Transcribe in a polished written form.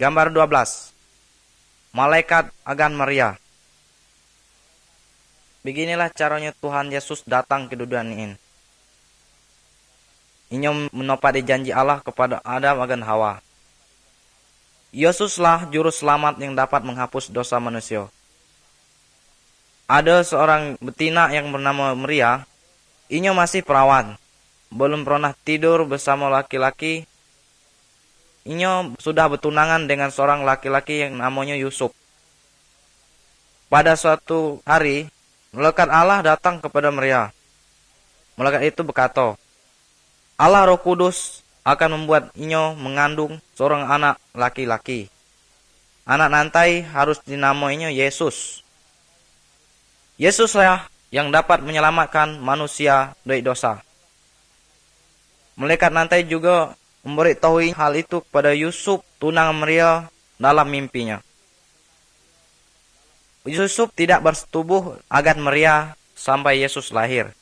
Gambar 12. Malaikat agan Maria. Beginilah caranya Tuhan Yesus datang ke dunia ini. Inyo menopati janji Allah kepada Adam agan Hawa. Yesuslah juru selamat yang dapat menghapus dosa manusia. Ada seorang betina yang bernama Maria. Inyo masih perawan. Belum pernah tidur bersama laki-laki. Inyo sudah bertunangan dengan seorang laki-laki yang namanya Yusuf. Pada suatu hari, malaikat Allah datang kepada Maria. Malaikat itu berkata, Allah Roh Kudus akan membuat inyo mengandung seorang anak laki-laki. Anak nanti harus dinamainya Yesus. Yesuslah yang dapat menyelamatkan manusia dari dosa. Malaikat nanti juga memberitahui hal itu kepada Yusuf, tunangan Maria, dalam mimpinya. Yusuf tidak bersetubuh agar Maria sampai Yesus lahir.